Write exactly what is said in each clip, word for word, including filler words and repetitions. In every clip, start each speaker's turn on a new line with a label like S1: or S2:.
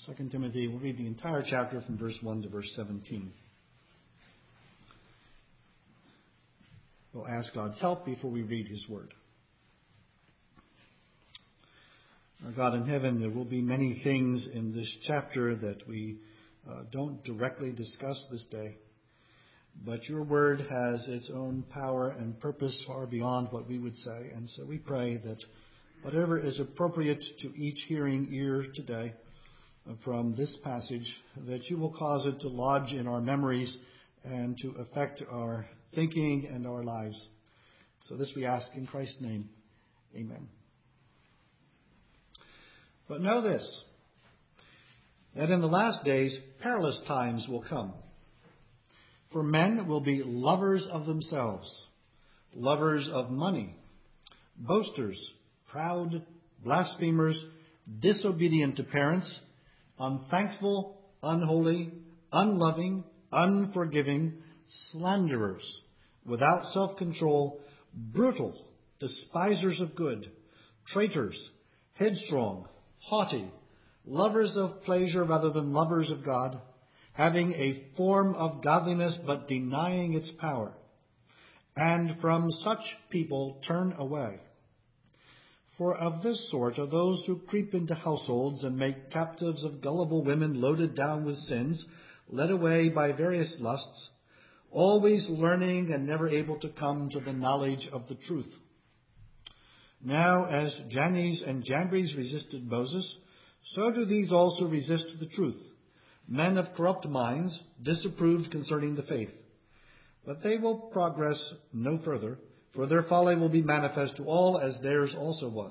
S1: Second Timothy, we'll read the entire chapter from verse one to verse seventeen. We'll ask God's help before we read His Word. Our God in heaven, there will be many things in this chapter that we uh, don't directly discuss this day. But your Word has its own power and purpose far beyond what we would say. And so we pray that whatever is appropriate to each hearing ear today from this passage, that you will cause it to lodge in our memories and to affect our thinking and our lives. So this we ask in Christ's name. Amen. But know this, that in the last days perilous times will come. For men will be lovers of themselves, lovers of money, boasters, proud, blasphemers, disobedient to parents, unthankful, unholy, unloving, unforgiving, slanderers, without self-control, brutal, despisers of good, traitors, headstrong, haughty, lovers of pleasure rather than lovers of God, having a form of godliness but denying its power. And from such people turn away. For of this sort are those who creep into households and make captives of gullible women loaded down with sins, led away by various lusts, always learning and never able to come to the knowledge of the truth. Now, as Jannes and Jambres resisted Moses, so do these also resist the truth, men of corrupt minds, disapproved concerning the faith. But they will progress no further, for their folly will be manifest to all, as theirs also was.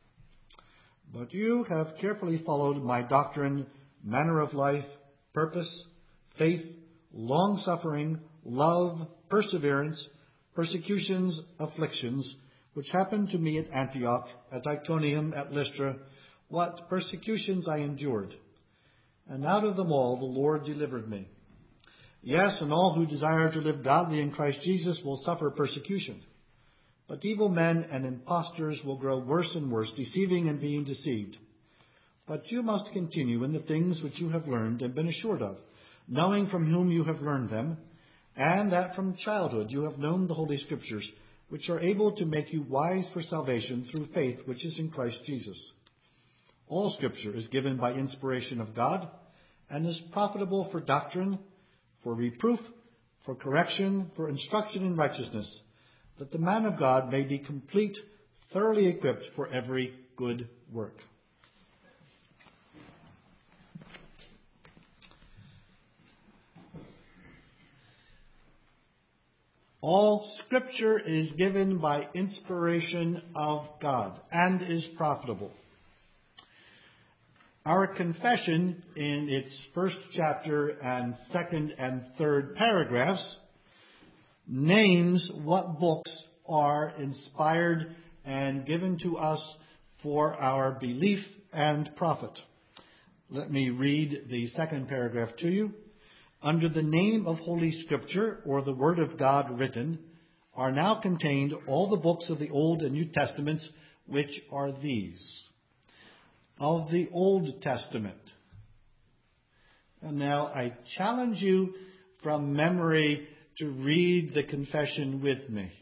S1: But you have carefully followed my doctrine, manner of life, purpose, faith, long-suffering, love, perseverance, persecutions, afflictions, which happened to me at Antioch, at Iconium, at Lystra, what persecutions I endured. And out of them all the Lord delivered me. Yes, and all who desire to live godly in Christ Jesus will suffer persecution. But evil men and impostors will grow worse and worse, deceiving and being deceived. But you must continue in the things which you have learned and been assured of, knowing from whom you have learned them, and that from childhood you have known the Holy Scriptures, which are able to make you wise for salvation through faith which is in Christ Jesus. All Scripture is given by inspiration of God, and is profitable for doctrine, for reproof, for correction, for instruction in righteousness, that the man of God may be complete, thoroughly equipped for every good work. All Scripture is given by inspiration of God and is profitable. Our confession in its first chapter and second and third paragraphs names what books are inspired and given to us for our belief and profit. Let me read the second paragraph to you. Under the name of Holy Scripture, or the Word of God written, are now contained all the books of the Old and New Testaments, which are these. Of the Old Testament. And now I challenge you from memory to read the confession with me.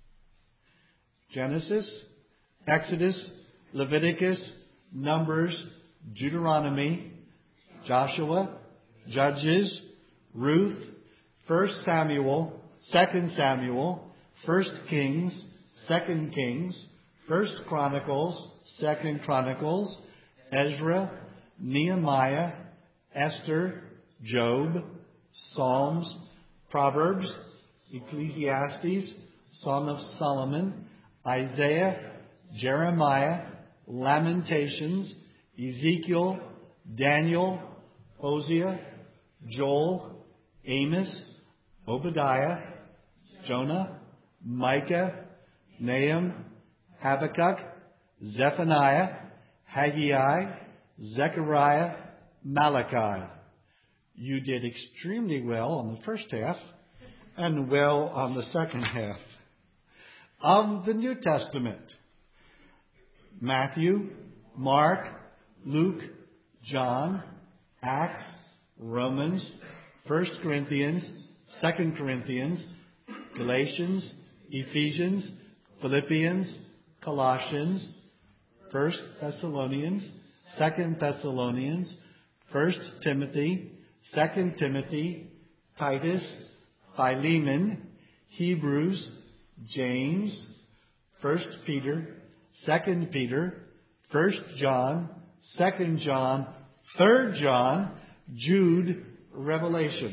S1: Genesis, Exodus, Leviticus, Numbers, Deuteronomy, Joshua, Judges, Ruth, First Samuel, Second Samuel, First Kings, Second Kings, First Chronicles, Second Chronicles, Ezra, Nehemiah, Esther, Job, Psalms, Proverbs, Ecclesiastes, Song of Solomon, Isaiah, Jeremiah, Lamentations, Ezekiel, Daniel, Hosea, Joel, Amos, Obadiah, Jonah, Micah, Nahum, Habakkuk, Zephaniah, Haggai, Zechariah, Malachi. You did extremely well on the first half and well on the second half. Of the New Testament, Matthew, Mark, Luke, John, Acts, Romans, First Corinthians, Second Corinthians, Galatians, Ephesians, Philippians, Colossians, First Thessalonians, Second Thessalonians, First Timothy, Second Timothy, Titus, Philemon, Hebrews, James, First Peter, Second Peter, First John, Second John, Third John, Jude, Revelation.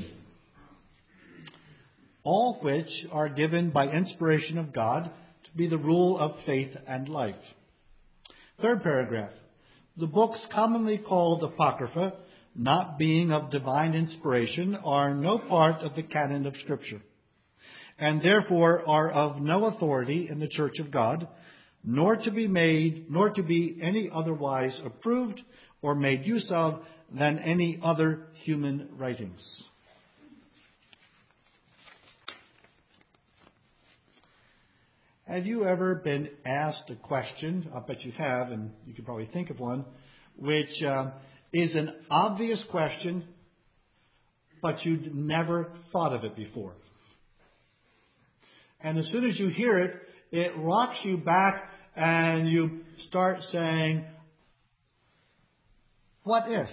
S1: All which are given by inspiration of God to be the rule of faith and life. Third paragraph. The books commonly called Apocrypha, not being of divine inspiration, are no part of the canon of Scripture, and therefore are of no authority in the Church of God, nor to be made, nor to be any otherwise approved or made use of than any other human writings. Have you ever been asked a question, I bet you have, and you could probably think of one, which uh, is an obvious question, but you'd never thought of it before? And as soon as you hear it, it rocks you back and you start saying, what if?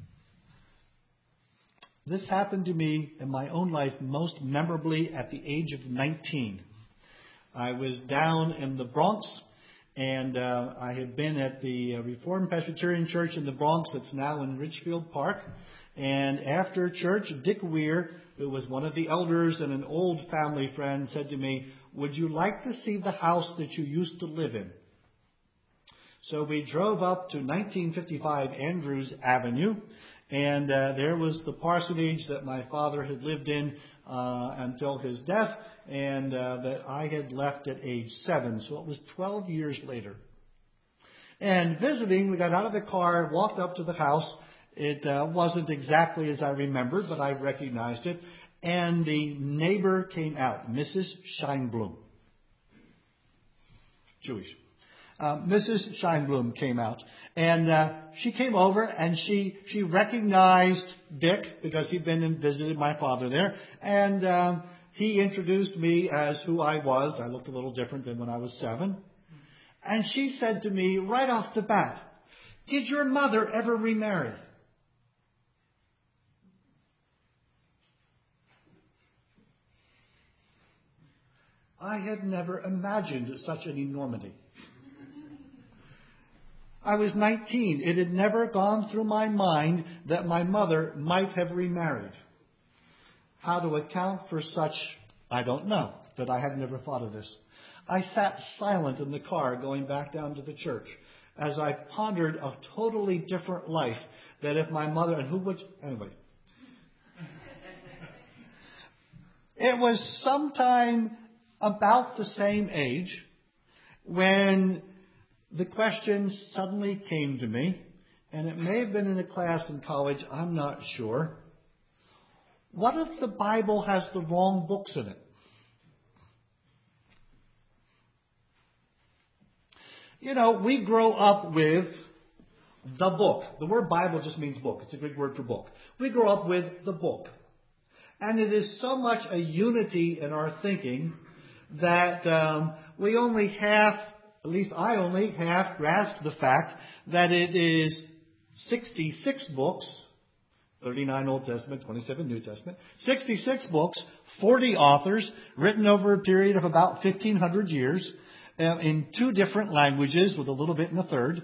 S1: This happened to me in my own life most memorably at the age of nineteen. I was down in the Bronx, and uh, I had been at the uh, Reformed Presbyterian Church in the Bronx that's now in Richfield Park. And after church, Dick Weir, who was one of the elders and an old family friend, said to me, would you like to see the house that you used to live in? So we drove up to nineteen fifty-five Andrews Avenue, and uh, there was the parsonage that my father had lived in uh, until his death, and uh, that I had left at age seven. So it was twelve years later. And visiting, we got out of the car, walked up to the house. It uh, wasn't exactly as I remembered, but I recognized it. And the neighbor came out, Missus Scheinblum. Jewish. Uh, Missus Scheinblum came out. And uh, she came over and she, she recognized Dick because he'd been and visited my father there. And um, he introduced me as who I was. I looked a little different than when I was seven. And she said to me right off the bat, did your mother ever remarry? I had never imagined such an enormity. I was nineteen. It had never gone through my mind that my mother might have remarried. How to account for such, I don't know, but I had never thought of this. I sat silent in the car going back down to the church as I pondered a totally different life that if my mother, and who would, anyway. It was sometime about the same age when the question suddenly came to me, and it may have been in a class in college, I'm not sure. What if the Bible has the wrong books in it? You know, we grow up with the book. The word Bible just means book. It's a Greek word for book. We grow up with the book. And it is so much a unity in our thinking that um, we only half, at least I only half grasp the fact that it is sixty-six books, thirty-nine Old Testament, twenty-seven New Testament, sixty-six books, forty authors, written over a period of about fifteen hundred years, uh, in two different languages with a little bit in the third.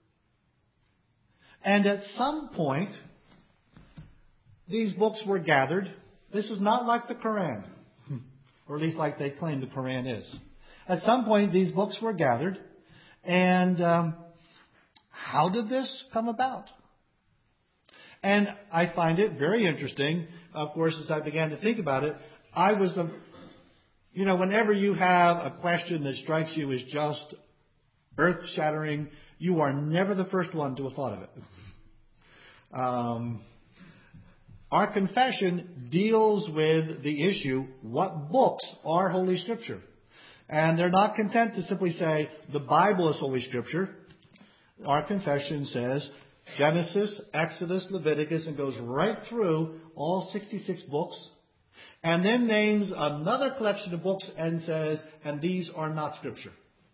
S1: And at some point, these books were gathered. This is not like the Quran, or at least like they claim the Quran is. At some point, these books were gathered, and um, how did this come about? And I find it very interesting, of course, as I began to think about it. I was the, you know, whenever you have a question that strikes you as just earth-shattering, you are never the first one to have thought of it. Um, our confession deals with the issue, what books are Holy Scripture? And they're not content to simply say, the Bible is Holy Scripture. Our confession says, Genesis, Exodus, Leviticus, and goes right through all sixty-six books, and then names another collection of books and says, and these are not Scripture.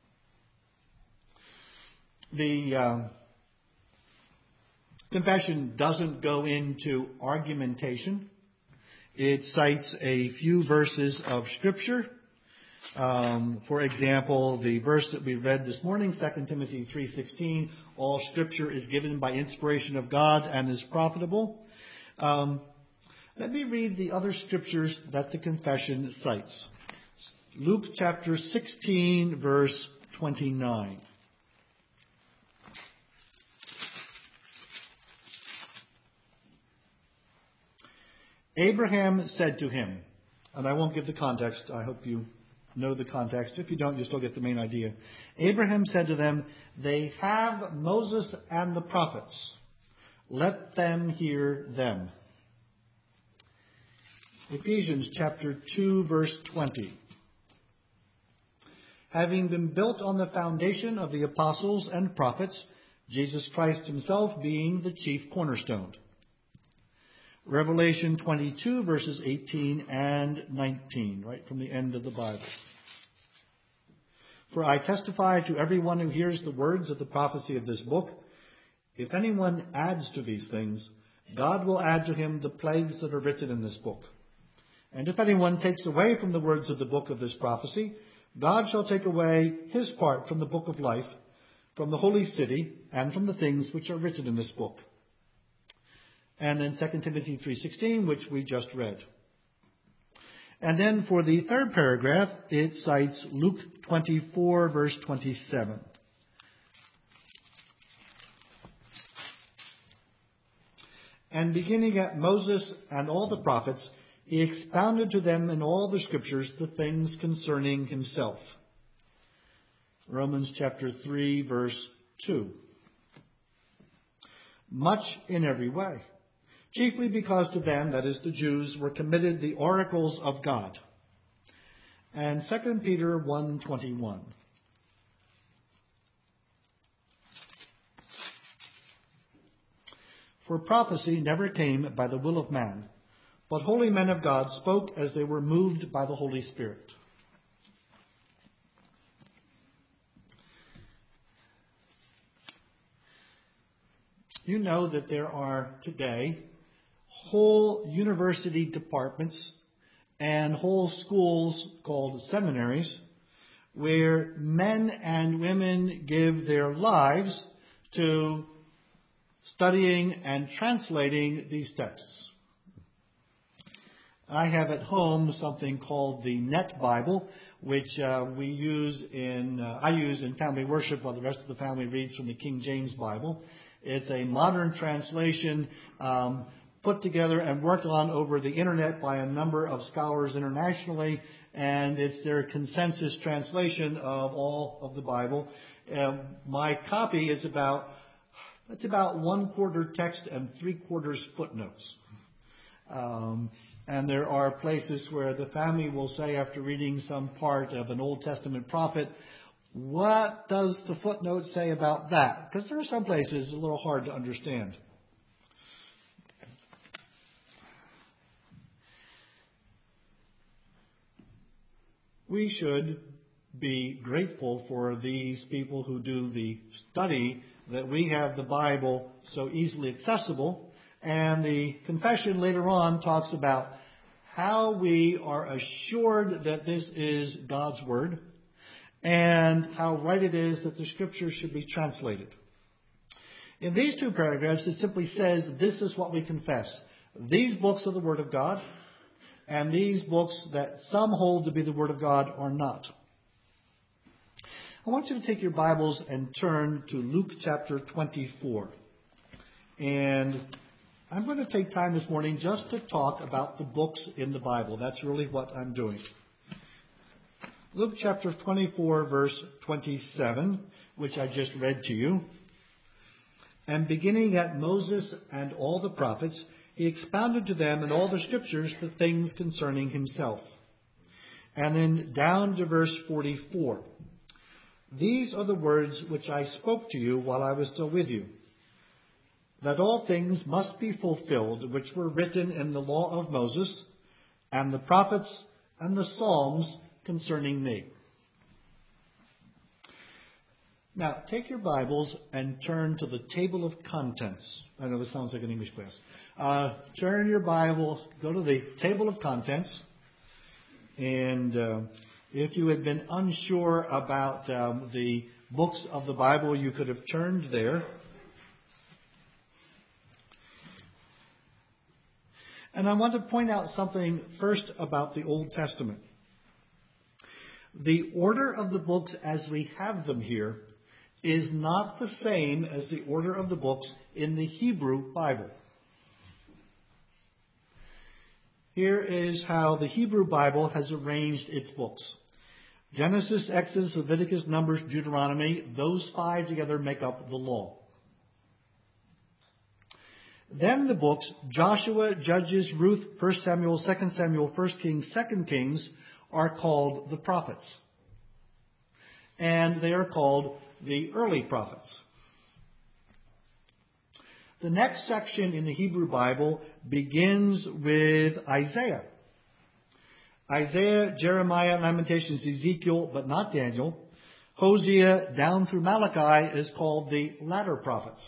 S1: The uh, confession doesn't go into argumentation. It cites a few verses of Scripture. Um, for example, the verse that we read this morning, Second Timothy three sixteen, all Scripture is given by inspiration of God and is profitable. Um, let me read the other Scriptures that the confession cites. Luke chapter sixteen, verse twenty-nine. Abraham said to him, and I won't give the context, I hope you know the context. If you don't, you still get the main idea. Abraham said to them, they have Moses and the prophets. Let them hear them. Ephesians chapter two, verse twenty. Having been built on the foundation of the apostles and prophets, Jesus Christ himself being the chief cornerstone. Revelation twenty-two, verses eighteen and nineteen, right from the end of the Bible. For I testify to everyone who hears the words of the prophecy of this book, if anyone adds to these things, God will add to him the plagues that are written in this book. And if anyone takes away from the words of the book of this prophecy, God shall take away his part from the book of life, from the holy city, and from the things which are written in this book. And then Second Timothy three sixteen, which we just read. And then for the third paragraph, it cites Luke twenty-four, verse twenty-seven. And beginning at Moses and all the prophets, he expounded to them in all the Scriptures the things concerning himself. Romans chapter three, verse two. Much in every way. Chiefly because to them, that is the Jews, were committed the oracles of God. And Second Peter one twenty-one. For prophecy never came by the will of man, but holy men of God spoke as they were moved by the Holy Spirit. You know that there are today whole university departments and whole schools called seminaries where men and women give their lives to studying and translating these texts. I have at home something called the Net Bible, which uh, we use in, uh, I use in family worship while the rest of the family reads from the King James Bible. It's a modern translation um, put together and worked on over the internet by a number of scholars internationally, and it's their consensus translation of all of the Bible. Uh, my copy is about, it's about one quarter text and three quarters footnotes. Um, and there are places where the family will say after reading some part of an Old Testament prophet, what does the footnote say about that? Because there are some places it's a little hard to understand. We should be grateful for these people who do the study, that we have the Bible so easily accessible. And the confession later on talks about how we are assured that this is God's Word and how right it is that the Scriptures should be translated. In these two paragraphs, it simply says, this is what we confess. These books are the Word of God, and these books that some hold to be the Word of God are not. I want you to take your Bibles and turn to Luke chapter twenty-four. And I'm going to take time this morning just to talk about the books in the Bible. That's really what I'm doing. Luke chapter twenty-four, verse twenty-seven, which I just read to you. And beginning at Moses and all the prophets, he expounded to them in all the Scriptures the things concerning himself. And then down to verse forty-four. These are the words which I spoke to you while I was still with you. that all things must be fulfilled which were written in the law of Moses, and the prophets, and the Psalms concerning me. Now, take your Bibles and turn to the table of contents. I know this sounds like an English class. Uh, turn your Bible, go to the table of contents, and uh, if you had been unsure about um, the books of the Bible, you could have turned there. And I want to point out something first about the Old Testament. The order of the books as we have them here is not the same as the order of the books in the Hebrew Bible. Here is how the Hebrew Bible has arranged its books. Genesis, Exodus, Leviticus, Numbers, Deuteronomy, those five together make up the law. Then the books, Joshua, Judges, Ruth, First Samuel, Second Samuel, First Kings, Second Kings, are called the prophets. And they are called the early prophets. The next section in the Hebrew Bible begins with Isaiah. Isaiah, Jeremiah, Lamentations, Ezekiel, but not Daniel. Hosea down through Malachi is called the latter prophets.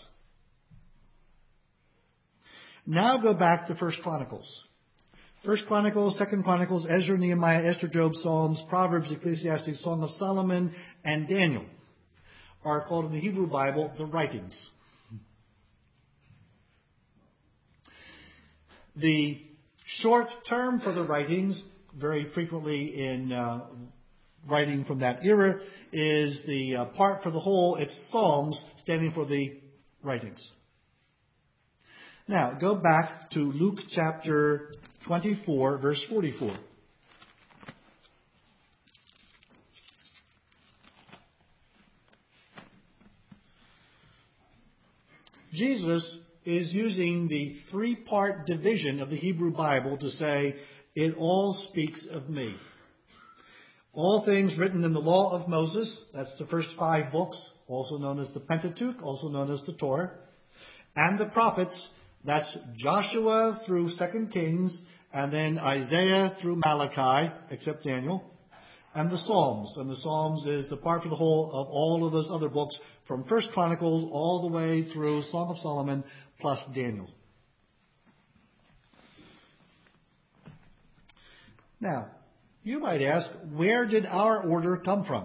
S1: Now go back to First Chronicles. First Chronicles, Second Chronicles, Ezra, Nehemiah, Esther, Job, Psalms, Proverbs, Ecclesiastes, Song of Solomon, and Daniel are called in the Hebrew Bible the writings. The short term for the writings, very frequently in uh, writing from that era, is the uh, part for the whole. It's Psalms, standing for the writings. Now, go back to Luke chapter twenty-four, verse forty-four. Jesus is using the three-part division of the Hebrew Bible to say, it all speaks of me. All things written in the law of Moses, that's the first five books, also known as the Pentateuch, also known as the Torah, and the prophets, that's Joshua through Second Kings, and then Isaiah through Malachi, except Daniel, and the Psalms. And the Psalms is the part for the whole of all of those other books, from First Chronicles all the way through Song of Solomon, plus Daniel. Now, you might ask, where did our order come from?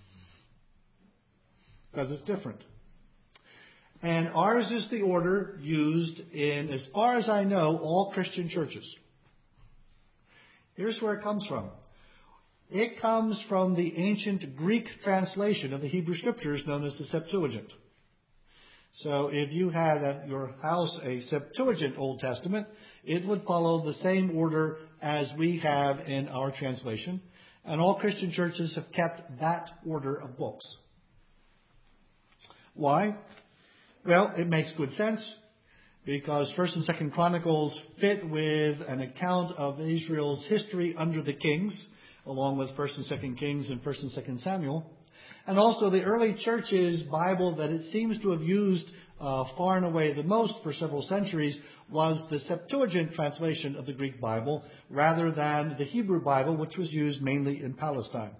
S1: Because it's different. And ours is the order used in, as far as I know, all Christian churches. Here's where it comes from. It comes from the ancient Greek translation of the Hebrew Scriptures known as the Septuagint. So if you had at your house a Septuagint Old Testament, it would follow the same order as we have in our translation. And all Christian churches have kept that order of books. Why? Well, it makes good sense, because First and Second Chronicles fit with an account of Israel's history under the kings, along with First and Second Kings and First and Second Samuel. And also the early church's Bible that it seems to have used uh, far and away the most for several centuries was the Septuagint translation of the Greek Bible, rather than the Hebrew Bible, which was used mainly in Palestine.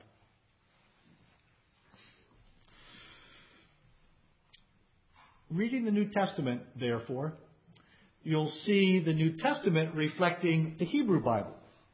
S1: Reading the New Testament, therefore, you'll see the New Testament reflecting the Hebrew Bible.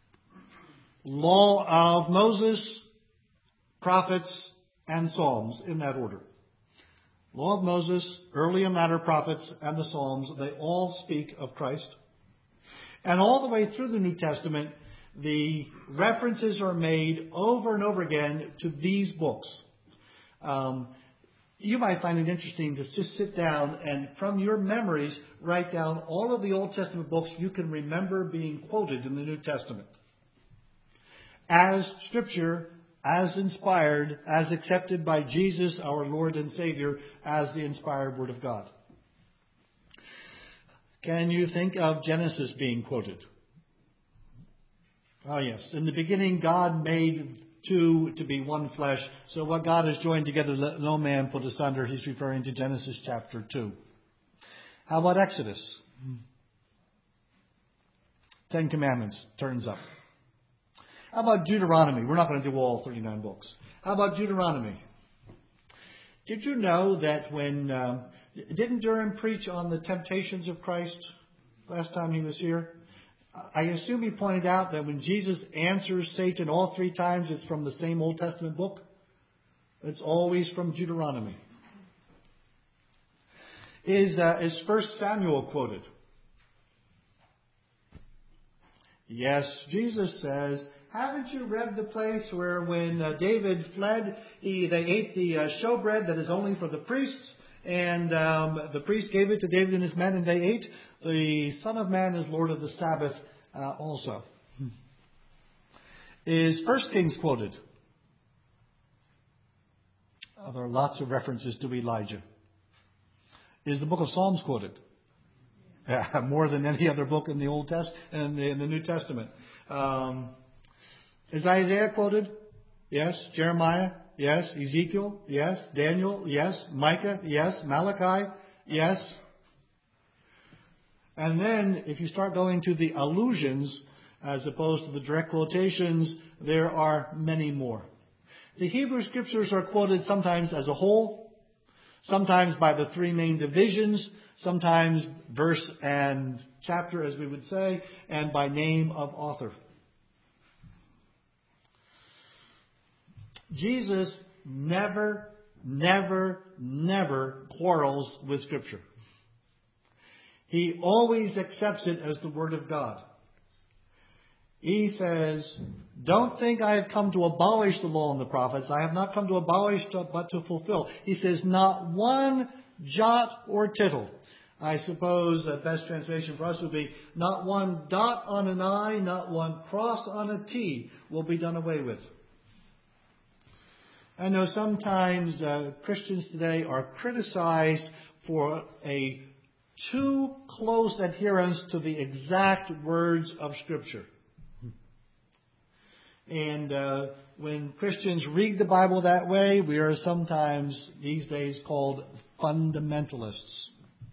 S1: Law of Moses, prophets, and Psalms in that order. Law of Moses, early and latter prophets, and the Psalms, they all speak of Christ. And all the way through the New Testament, the references are made over and over again to these books. Um, you might find it interesting to just sit down and from your memories write down all of the Old Testament books you can remember being quoted in the New Testament as Scripture, as inspired, as accepted by Jesus, our Lord and Savior, as the inspired Word of God. Can you think of Genesis being quoted? Oh yes. In the beginning, God made two to be one flesh. So what God has joined together, let no man put asunder. He's referring to Genesis chapter two. How about Exodus? Ten Commandments turns up. How about Deuteronomy? We're not going to do all thirty-nine books. How about Deuteronomy? Did you know that when... Um, didn't Durham preach on the temptations of Christ last time he was here? I assume he pointed out that when Jesus answers Satan all three times, it's from the same Old Testament book. It's always from Deuteronomy. Is, uh, is First Samuel quoted? Yes, Jesus says, haven't you read the place where when uh, David fled, he, they ate the uh, showbread that is only for the priests, and um, the priest gave it to David and his men, and they ate? The Son of Man is Lord of the Sabbath uh, also. Is First Kings quoted? Oh, there are lots of references to Elijah. Is the book of Psalms quoted? Yeah, more than any other book in the Old Testament and in the New Testament. Um, is Isaiah quoted? Yes. Jeremiah? Yes. Ezekiel? Yes. Daniel? Yes. Micah? Yes. Malachi? Yes. And then, if you start going to the allusions, as opposed to the direct quotations, there are many more. The Hebrew Scriptures are quoted sometimes as a whole, sometimes by the three main divisions, sometimes verse and chapter, as we would say, and by name of author. Jesus never, never, never quarrels with Scripture. He always accepts it as the Word of God. He says, don't think I have come to abolish the law and the prophets. I have not come to abolish but to fulfill. He says, not one jot or tittle. I suppose the best translation for us would be, not one dot on an I, not one cross on a T will be done away with. I know sometimes uh, Christians today are criticized for a too close adherence to the exact words of Scripture. And uh, when Christians read the Bible that way, we are sometimes these days called fundamentalists.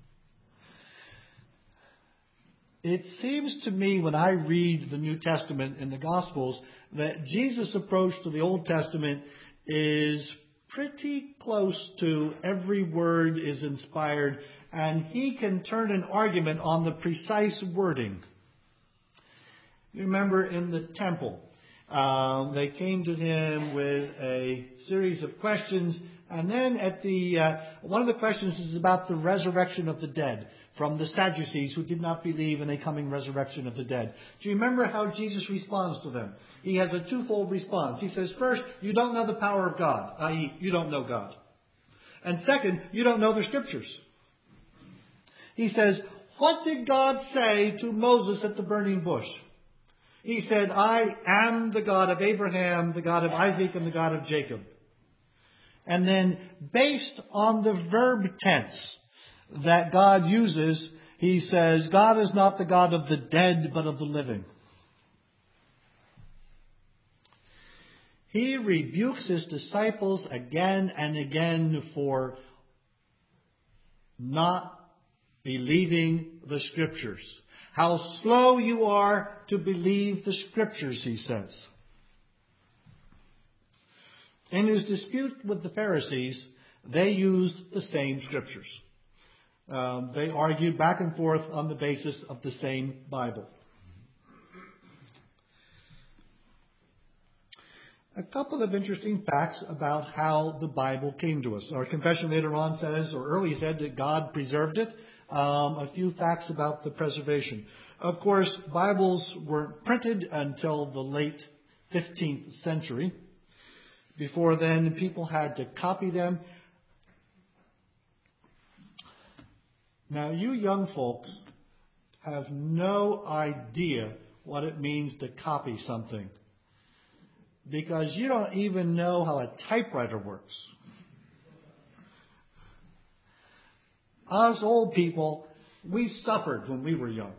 S1: It seems to me when I read the New Testament in the Gospels that Jesus' approach to the Old Testament is pretty close to every word is inspired, and he can turn an argument on the precise wording. You remember in the temple, uh, they came to him with a series of questions, and then at the uh, one of the questions is about the resurrection of the dead from the Sadducees who did not believe in a coming resurrection of the dead. Do you remember how Jesus responds to them? He has a twofold response. He says, first, you don't know the power of God, that is, you don't know God. And second, you don't know the Scriptures. He says, what did God say to Moses at the burning bush? He said, I am the God of Abraham, the God of Isaac, and the God of Jacob. And then, based on the verb tense that God uses, he says, God is not the God of the dead, but of the living. He rebukes his disciples again and again for not believing the Scriptures. How slow you are to believe the Scriptures, he says. In his dispute with the Pharisees, they used the same Scriptures. Um, they argued back and forth on the basis of the same Bible. A couple of interesting facts about how the Bible came to us. Our confession later on says, or early said, that God preserved it. Um, a few facts about the preservation. Of course, Bibles weren't printed until the late fifteenth century. Before then, people had to copy them. Now, you young folks have no idea what it means to copy something, because you don't even know how a typewriter works. Us old people, we suffered when we were young.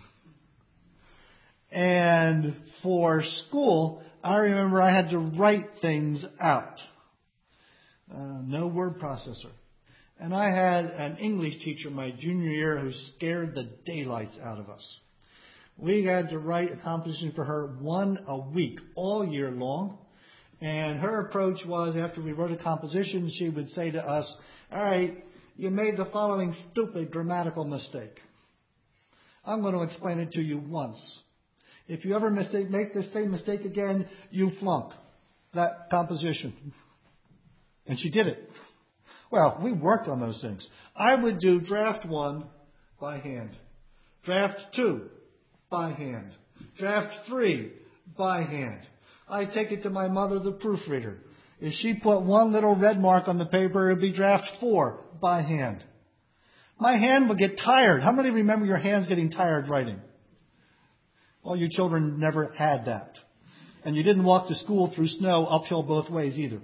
S1: And for school, I remember I had to write things out. Uh, no word processor. And I had an English teacher my junior year who scared the daylights out of us. We had to write a composition for her one a week, all year long. And her approach was, after we wrote a composition, she would say to us, all right, you made the following stupid grammatical mistake. I'm going to explain it to you once. If you ever mistake, make the same mistake again, you flunk that composition. And she did it. Well, we worked on those things. I would do draft one by hand. Draft two by hand. Draft three by hand. I take it to my mother, the proofreader. If she put one little red mark on the paper, it would be draft four by hand. My hand would get tired. How many remember your hands getting tired writing? Well, you children never had that. And you didn't walk to school through snow uphill both ways either.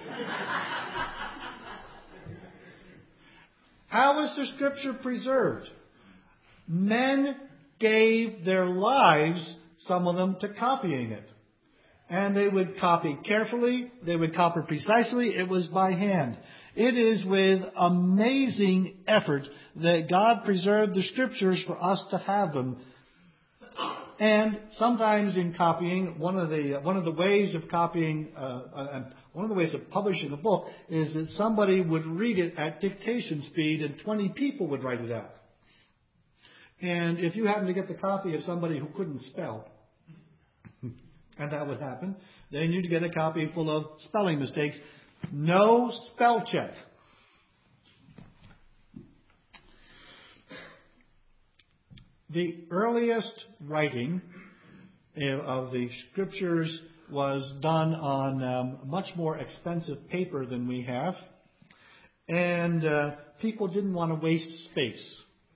S1: How is the Scripture preserved? Men gave their lives, some of them, to copying it. And they would copy carefully. They would copy precisely. It was by hand. It is with amazing effort that God preserved the Scriptures for us to have them. And sometimes in copying, one of the one of the ways of copying, uh, uh, one of the ways of publishing a book is that somebody would read it at dictation speed and twenty people would write it out. And if you happen to get the copy of somebody who couldn't spell, and that would happen, then you'd get a copy full of spelling mistakes. No spell check. The earliest writing of the Scriptures was done on um, much more expensive paper than we have. And uh, people didn't want to waste space.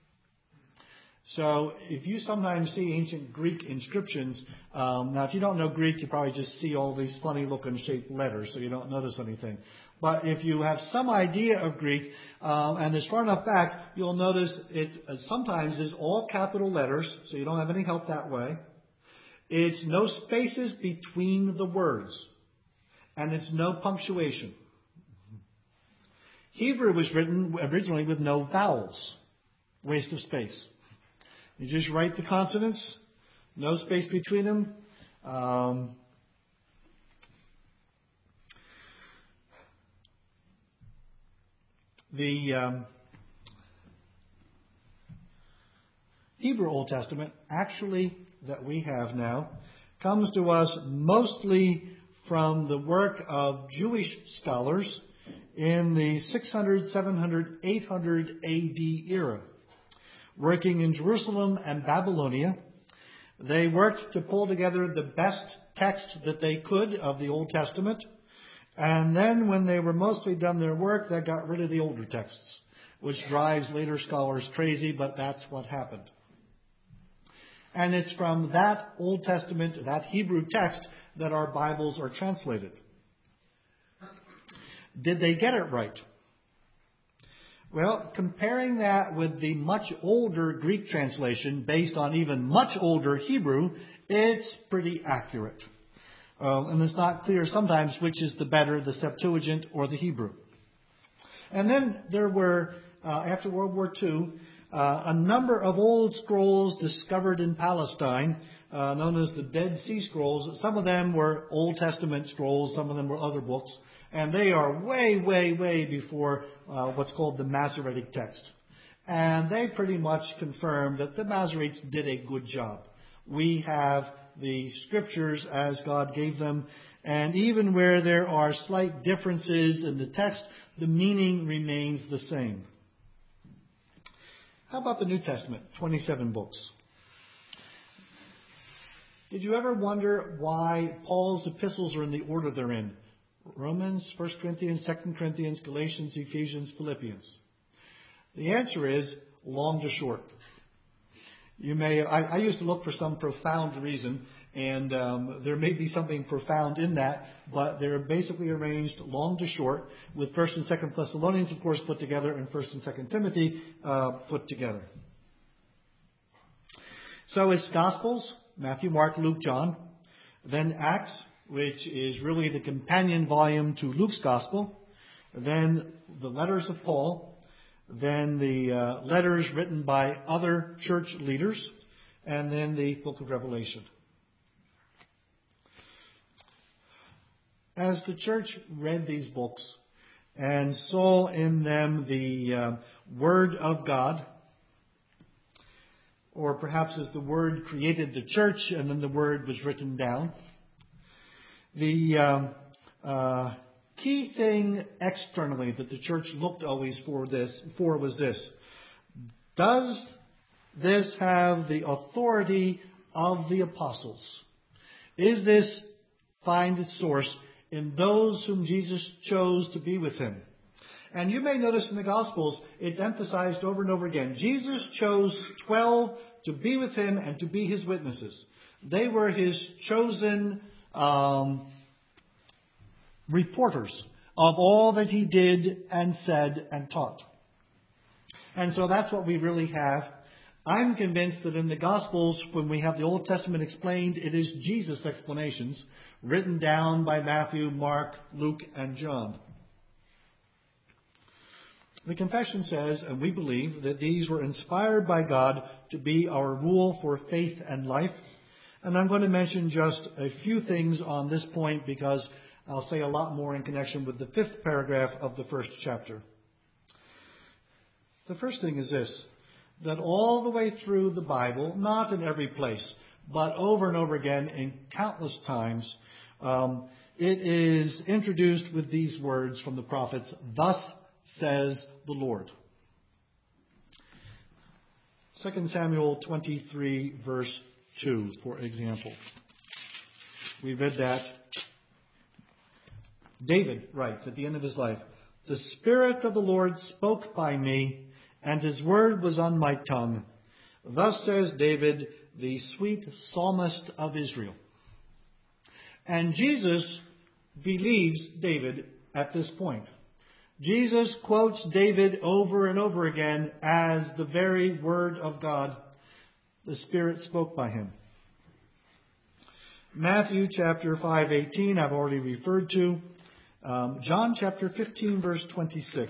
S1: So if you sometimes see ancient Greek inscriptions, um, now if you don't know Greek, you probably just see all these funny looking shaped letters, so you don't notice anything. But if you have some idea of Greek, um, and it's far enough back, you'll notice it uh, sometimes is all capital letters, so you don't have any help that way. It's no spaces between the words, and it's no punctuation. Hebrew was written originally with no vowels, waste of space. You just write the consonants, no space between them. Um, the um, Hebrew Old Testament, actually, that we have now, comes to us mostly from the work of Jewish scholars in the six hundred, seven hundred, eight hundred A D era. Working in Jerusalem and Babylonia, they worked to pull together the best text that they could of the Old Testament. And then when they were mostly done their work, they got rid of the older texts, which drives later scholars crazy, but that's what happened. And it's from that Old Testament, that Hebrew text, that our Bibles are translated. Did they get it right? Well, comparing that with the much older Greek translation based on even much older Hebrew, it's pretty accurate. Uh, and it's not clear sometimes which is the better, the Septuagint or the Hebrew. And then there were, uh, after World War Two, uh, a number of old scrolls discovered in Palestine, uh, known as the Dead Sea Scrolls. Some of them were Old Testament scrolls, some of them were other books. And they are way, way, way before uh, what's called the Masoretic text. And they pretty much confirm that the Masoretes did a good job. We have the Scriptures as God gave them. And even where there are slight differences in the text, the meaning remains the same. How about the New Testament? twenty-seven books. Did you ever wonder why Paul's epistles are in the order they're in? Romans, First Corinthians, Second Corinthians, Galatians, Ephesians, Philippians. The answer is long to short. You may. I, I used to look for some profound reason, and um, there may be something profound in that, but they're basically arranged long to short, with First and Second Thessalonians, of course, put together, and First and Second Timothy uh, put together. So it's Gospels, Matthew, Mark, Luke, John, then Acts, which is really the companion volume to Luke's Gospel, then the letters of Paul, then the uh, letters written by other church leaders, and then the book of Revelation. As the church read these books and saw in them the uh, Word of God, or perhaps as the Word created the church and then the Word was written down, the um, uh, key thing externally that the church looked always for this for was this: does this have the authority of the apostles? Is this find its source in those whom Jesus chose to be with him? And you may notice in the Gospels, it's emphasized over and over again. Jesus chose twelve to be with him and to be his witnesses. They were his chosen um, reporters of all that he did and said and taught. And so that's what we really have. I'm convinced that in the Gospels, when we have the Old Testament explained, it is Jesus' explanations written down by Matthew, Mark, Luke, and John. The confession says, and we believe, that these were inspired by God to be our rule for faith and life. And I'm going to mention just a few things on this point because I'll say a lot more in connection with the fifth paragraph of the first chapter. The first thing is this: that all the way through the Bible, not in every place, but over and over again in countless times, um, it is introduced with these words from the prophets, "Thus says the Lord." Second Samuel twenty-three, verse two, for example. We read that. David writes at the end of his life, "The Spirit of the Lord spoke by me, and his word was on my tongue. Thus says David, the sweet psalmist of Israel." And Jesus believes David at this point. Jesus quotes David over and over again as the very word of God. The Spirit spoke by him. Matthew chapter five eighteen, I've already referred to. Um, John chapter fifteen, verse twenty-six.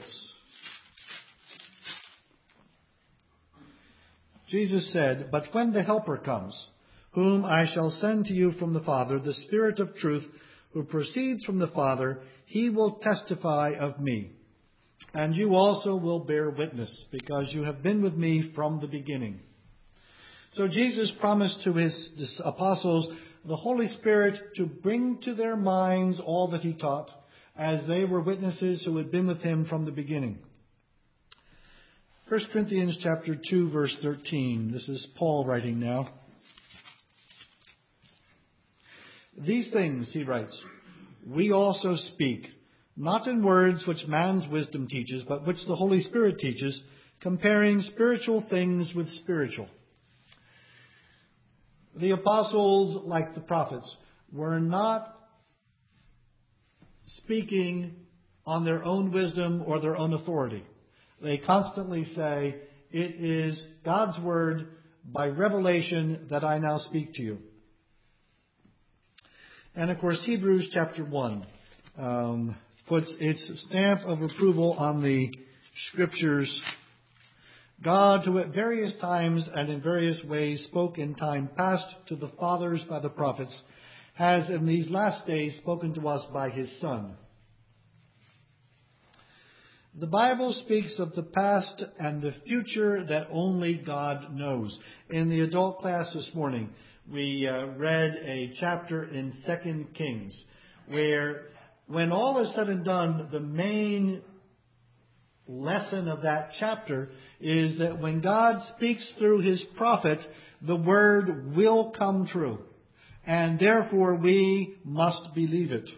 S1: Jesus said, "But when the Helper comes, whom I shall send to you from the Father, the Spirit of truth, who proceeds from the Father, he will testify of me. And you also will bear witness, because you have been with me from the beginning." So Jesus promised to his apostles the Holy Spirit to bring to their minds all that he taught, as they were witnesses who had been with him from the beginning. First Corinthians chapter two, verse thirteen. This is Paul writing now. "These things," he writes, "we also speak, not in words which man's wisdom teaches, but which the Holy Spirit teaches, comparing spiritual things with spiritual." The apostles, like the prophets, were not speaking on their own wisdom or their own authority. They constantly say, "It is God's word by revelation that I now speak to you." And of course, Hebrews chapter one um, puts its stamp of approval on the Scriptures. "God, who at various times and in various ways spoke in time past to the fathers by the prophets, has in these last days spoken to us by his Son." The Bible speaks of the past and the future that only God knows. In the adult class this morning, we uh, read a chapter in Second Kings, where when all is said and done, the main lesson of that chapter is that when God speaks through his prophet, the word will come true. And therefore we must believe it.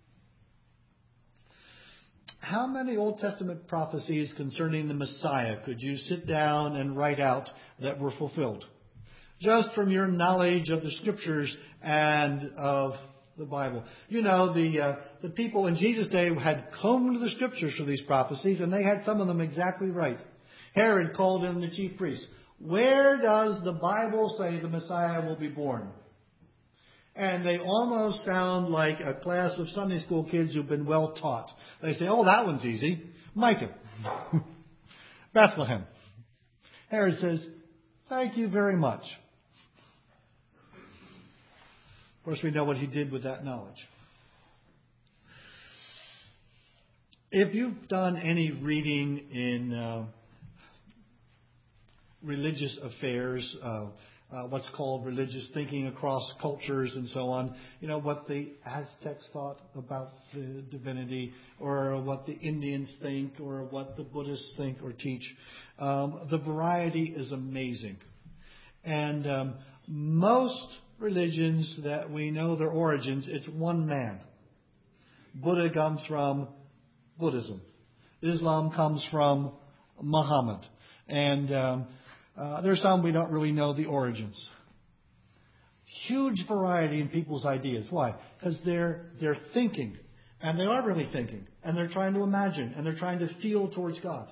S1: How many Old Testament prophecies concerning the Messiah could you sit down and write out that were fulfilled? Just from your knowledge of the Scriptures and of the Bible. You know, the uh, the people in Jesus' day had combed the Scriptures for these prophecies, and they had some of them exactly right. Herod called in the chief priests. "Where does the Bible say the Messiah will be born?" And they almost sound like a class of Sunday school kids who've been well taught. They say, "Oh, that one's easy. Micah." Bethlehem. Herod says, thank you very much. Of course, we know what he did with that knowledge. If you've done any reading in uh, religious affairs, uh, uh, what's called religious thinking across cultures and so on, you know, what the Aztecs thought about the divinity, or what the Indians think, or what the Buddhists think or teach, um, the variety is amazing. And um, most religions that we know their origins, it's one man. Buddha comes from Buddhism. Islam comes from Muhammad. And um, uh, there's some we don't really know the origins. Huge variety in people's ideas. Why? Because they're, they're thinking. And they are really thinking. And they're trying to imagine. And they're trying to feel towards God.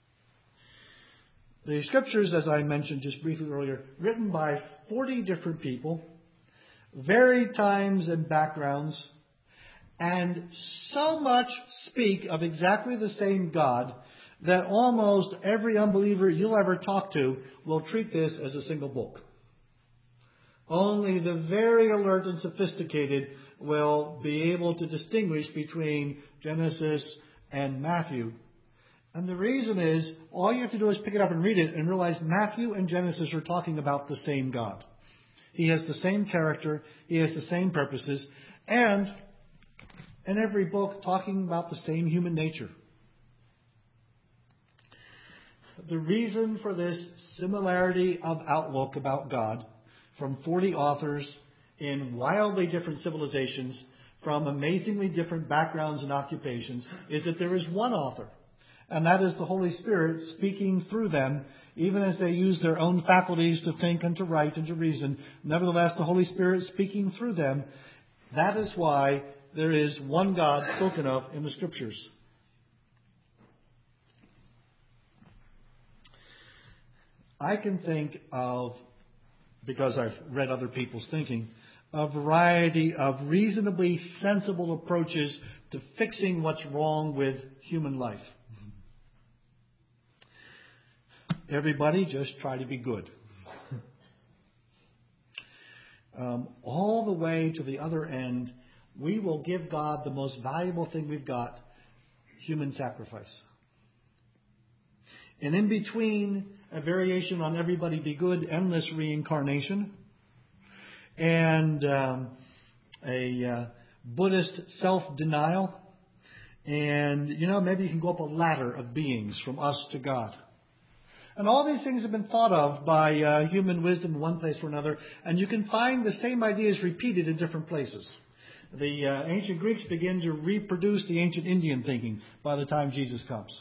S1: The scriptures, as I mentioned just briefly earlier, written by forty different people, varied times and backgrounds, and so much speak of exactly the same God that almost every unbeliever you'll ever talk to will treat this as a single book. Only the very alert and sophisticated will be able to distinguish between Genesis and Matthew. And the reason is, all you have to do is pick it up and read it and realize Matthew and Genesis are talking about the same God. He has the same character. He has the same purposes. And in every book, talking about the same human nature. The reason for this similarity of outlook about God from forty authors in wildly different civilizations, from amazingly different backgrounds and occupations, is that there is one author. And that is the Holy Spirit speaking through them, even as they use their own faculties to think and to write and to reason. Nevertheless, the Holy Spirit speaking through them. That is why there is one God spoken of in the Scriptures. I can think of, because I've read other people's thinking, a variety of reasonably sensible approaches to fixing what's wrong with human life. Everybody just try to be good. Um, all the way to the other end, we will give God the most valuable thing we've got, human sacrifice. And in between, a variation on everybody be good, endless reincarnation, and um, a uh, Buddhist self-denial, and, you know, maybe you can go up a ladder of beings from us to God. And all these things have been thought of by uh, human wisdom in one place or another, and you can find the same ideas repeated in different places. The uh, ancient Greeks begin to reproduce the ancient Indian thinking by the time Jesus comes.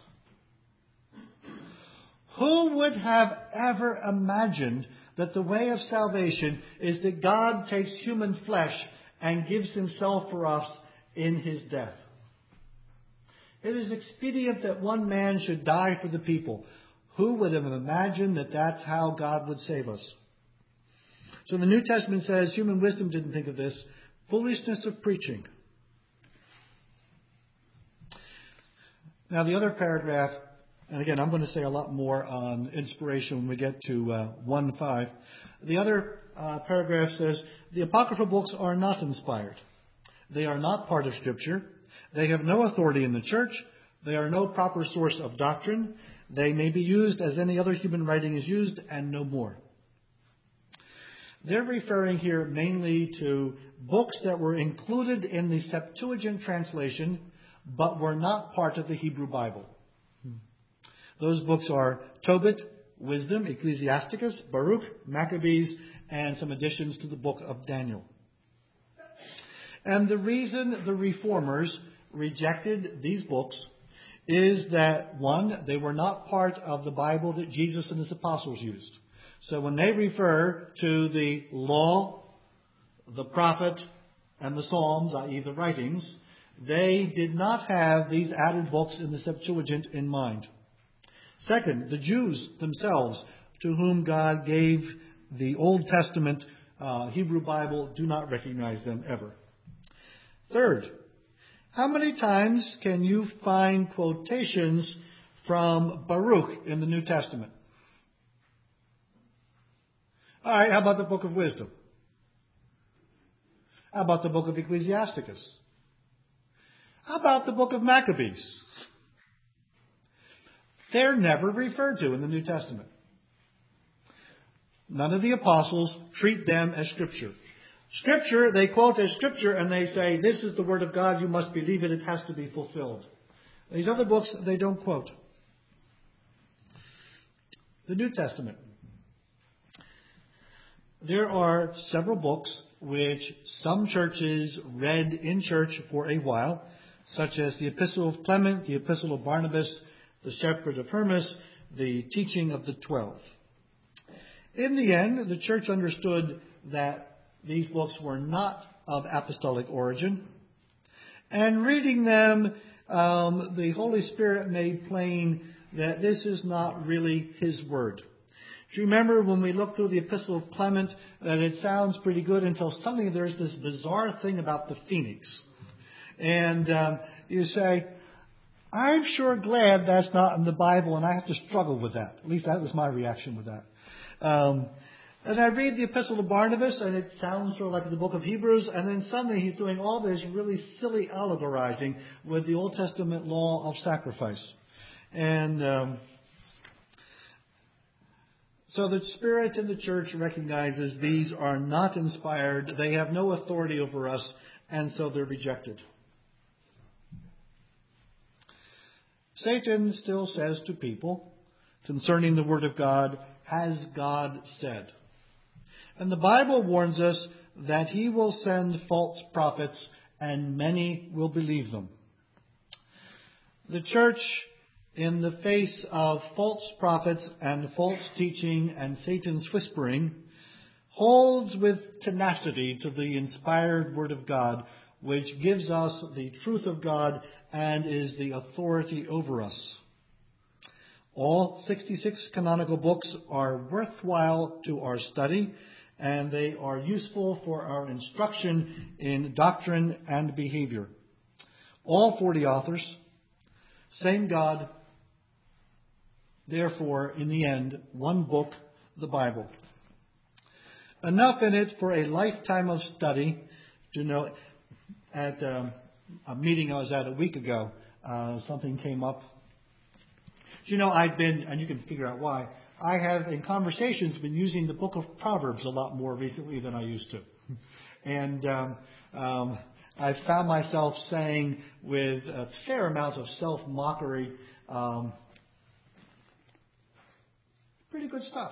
S1: Who would have ever imagined that the way of salvation is that God takes human flesh and gives himself for us in his death? It is expedient that one man should die for the people. Who would have imagined that that's how God would save us? So the New Testament says human wisdom didn't think of this. Foolishness of preaching. Now the other paragraph, and again I'm going to say a lot more on inspiration when we get to uh, one five. The other uh, paragraph says the apocryphal books are not inspired. They are not part of Scripture. They have no authority in the church. They are no proper source of doctrine. They may be used as any other human writing is used, and no more. They're referring here mainly to books that were included in the Septuagint translation, but were not part of the Hebrew Bible. Those books are Tobit, Wisdom, Ecclesiasticus, Baruch, Maccabees, and some additions to the book of Daniel. And the reason the Reformers rejected these books is that, one, they were not part of the Bible that Jesus and his apostles used. So when they refer to the law, the prophet, and the Psalms, that is the writings, they did not have these added books in the Septuagint in mind. Second, the Jews themselves, to whom God gave the Old Testament uh, Hebrew Bible, do not recognize them ever. Third, how many times can you find quotations from Baruch in the New Testament? All right, how about the book of wisdom? How about the book of Ecclesiasticus? How about the book of Maccabees? They're never referred to in the New Testament. None of the apostles treat them as Scripture. Scripture, they quote as Scripture and they say, this is the Word of God, you must believe it, it has to be fulfilled. These other books, they don't quote. The New Testament. There are several books which some churches read in church for a while, such as the Epistle of Clement, the Epistle of Barnabas, the Shepherd of Hermas, the Teaching of the Twelve. In the end, the church understood that these books were not of apostolic origin. And reading them, um, the Holy Spirit made plain that this is not really His Word. Do you remember when we looked through the Epistle of Clement that it sounds pretty good until suddenly there's this bizarre thing about the phoenix. And um, you say, I'm sure glad that's not in the Bible and I have to struggle with that. At least that was my reaction with that. Um, and I read the Epistle of Barnabas and it sounds sort of like the book of Hebrews, and then suddenly he's doing all this really silly allegorizing with the Old Testament law of sacrifice. And um, so the Spirit in the church recognizes these are not inspired, they have no authority over us, and so they're rejected. Satan still says to people concerning the Word of God, has God said? And the Bible warns us that He will send false prophets and many will believe them. The church, in the face of false prophets and false teaching and Satan's whispering, holds with tenacity to the inspired Word of God, which gives us the truth of God and is the authority over us. All sixty-six canonical books are worthwhile to our study, and they are useful for our instruction in doctrine and behavior. All forty authors, same God, therefore, in the end, one book, the Bible. Enough in it for a lifetime of study to know. At um, a meeting I was at a week ago, uh, something came up. You know, I've been, and you can figure out why, I have in conversations been using the book of Proverbs a lot more recently than I used to. And um, um, I found myself saying with a fair amount of self-mockery, um, pretty good stuff.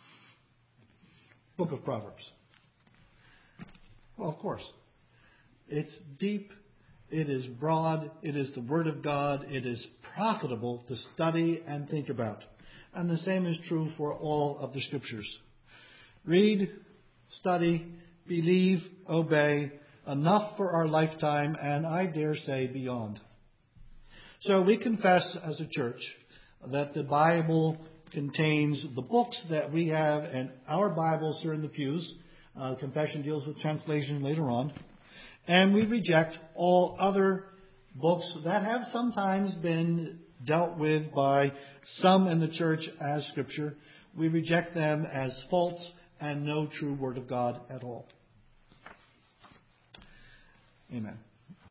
S1: Book of Proverbs. Well, of course. It's deep, it is broad, it is the Word of God, it is profitable to study and think about. And the same is true for all of the Scriptures. Read, study, believe, obey, enough for our lifetime, and I dare say beyond. So we confess as a church that the Bible contains the books that we have in our Bibles here in the pews. Uh, confession deals with translation later on. And we reject all other books that have sometimes been dealt with by some in the church as Scripture. We reject them as false and no true Word of God at all. Amen.